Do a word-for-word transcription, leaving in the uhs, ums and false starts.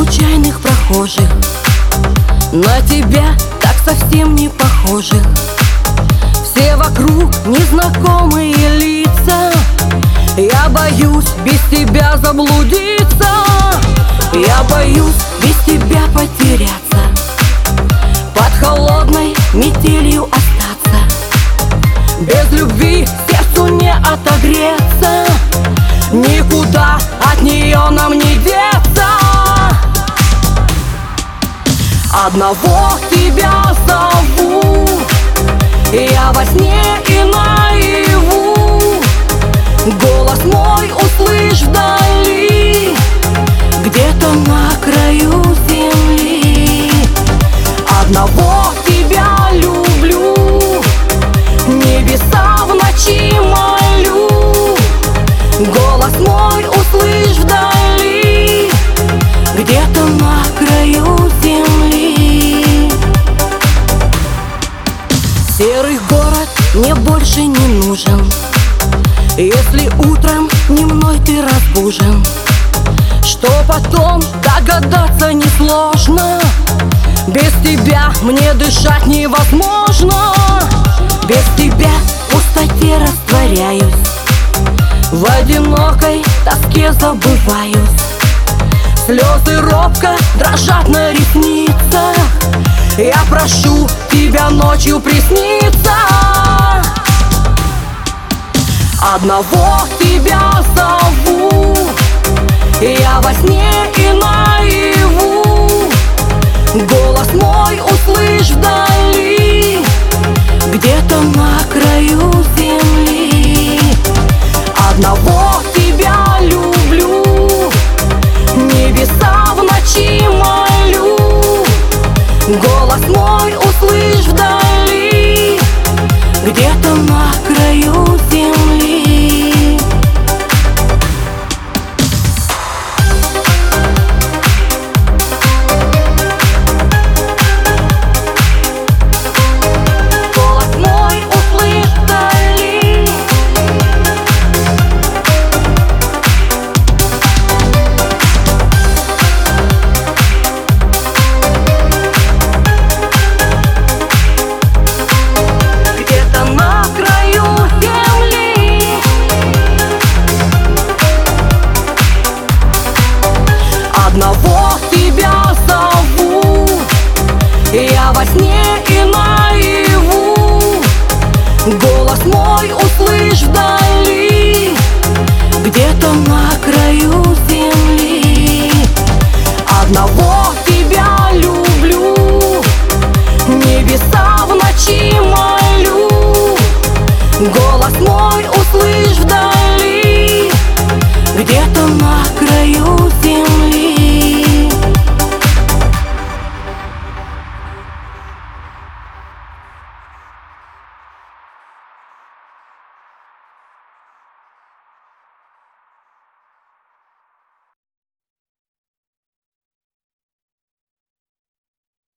случайных прохожих, на тебя так совсем не похожих. Все вокруг незнакомые лица, я боюсь без тебя заблудиться. Я боюсь без тебя потеряться, под холодной метелью остаться. Без любви сердцу не отогреться, никуда от нее нам не деться. Одного тебя зову я во сне и наяву. Голос мой услышь вдали, где-то на краю земли. Одного тебя люблю, небеса в ночи молю. Голос мой услышь вдали, где-то на краю земли. Серый город мне больше не нужен, если утром не мной ты разбужен. Что потом, догадаться несложно, без тебя мне дышать невозможно. Без тебя в пустоте растворяюсь, в одинокой тоске забываюсь. Слезы робко дрожат на ресницах, я прошу тебя ночью присниться. Одного тебя зову я во сне и наяву. Голос мой услышь вдали, где-то на краю земли. Одного тебя люблю, небеса в ночи молю. Голос мой услышь вдали, где-то на краю земли. Голос мой услышь вдали, где-то на краю земли. Одного тебя зову я во сне и наяву. Голос мой услышь вдали, где-то на краю земли. Одного